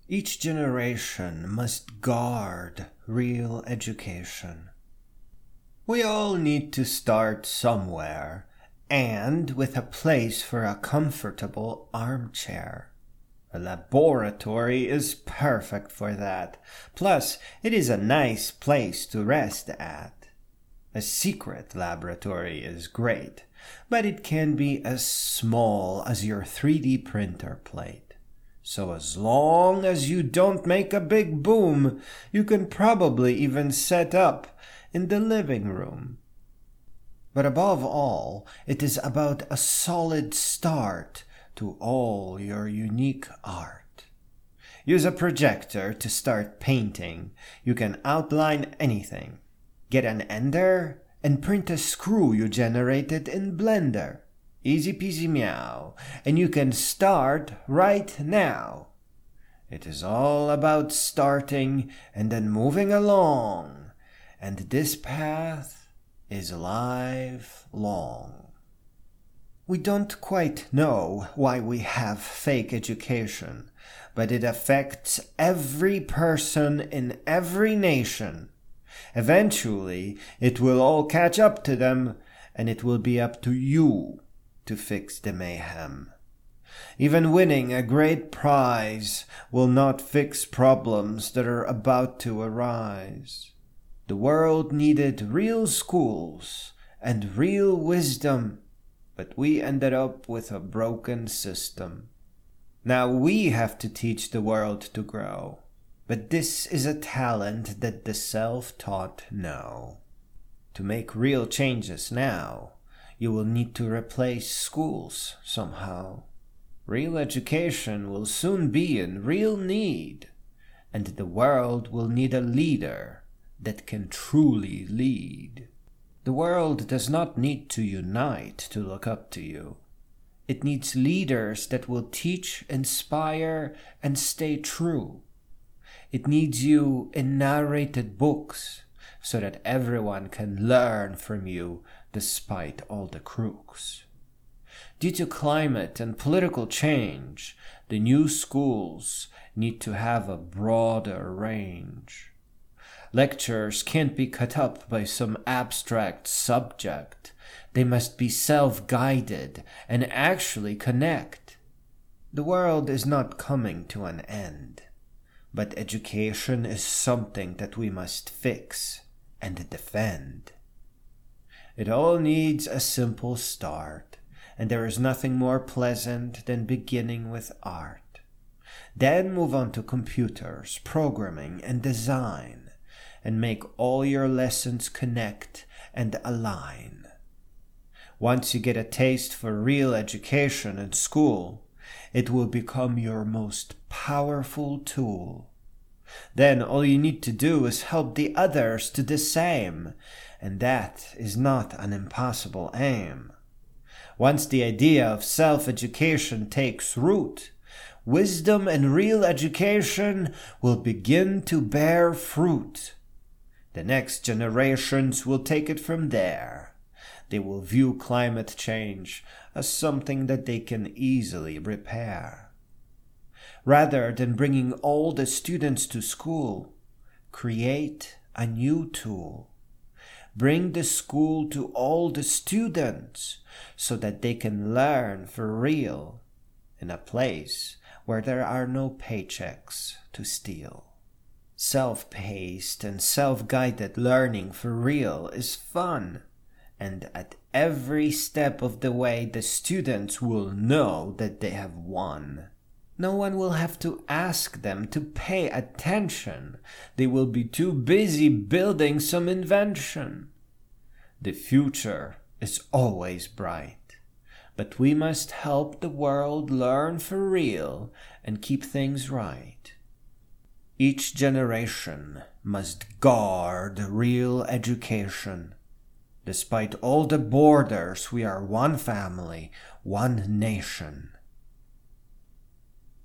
Each generation must guard real education. We all need to start somewhere, and with a place for a comfortable armchair. A laboratory is perfect for that. Plus, it is a nice place to rest at. A secret laboratory is great, but it can be as small as your 3D printer plate. So as long as you don't make a big boom, you can probably even set up in the living room. But above all, it is about a solid start to all your unique art. Use a projector to start painting. You can outline anything. Get an ender and print a screw you generated in Blender. Easy peasy meow, and you can start right now. It is all about starting and then moving along, and this path is lifelong. We don't quite know why we have fake education, but it affects every person in every nation. Eventually, it will all catch up to them, and it will be up to you to fix the mayhem. Even winning a great prize will not fix problems that are about to arise. The world needed real schools and real wisdom, but we ended up with a broken system. Now we have to teach the world to grow, but this is a talent that the self-taught know. To make real changes now, you will need to replace schools somehow. Real education will soon be in real need, and the world will need a leader that can truly lead. The world does not need to unite to look up to you. It needs leaders that will teach, inspire, and stay true. It needs you in narrated books so that everyone can learn from you despite all the crooks. Due to climate and political change, the new schools need to have a broader range. Lectures can't be cut up by some abstract subject. They must be self-guided and actually connect. The world is not coming to an end, but education is something that we must fix and defend. It all needs a simple start, and there is nothing more pleasant than beginning with art. Then move on to computers, programming, and design, and make all your lessons connect and align. Once you get a taste for real education in school, it will become your most powerful tool. Then all you need to do is help the others do the same, and that is not an impossible aim. Once the idea of self-education takes root, wisdom and real education will begin to bear fruit. The next generations will take it from there. They will view climate change as something that they can easily repair. Rather than bringing all the students to school, create a new tool. Bring the school to all the students so that they can learn for real in a place where there are no paychecks to steal. Self-paced and self-guided learning for real is fun, and at every step of the way the students will know that they have won. No one will have to ask them to pay attention. They will be too busy building some invention. The future is always bright, but we must help the world learn for real and keep things right. Each generation must guard real education. Despite all the borders, we are one family, one nation.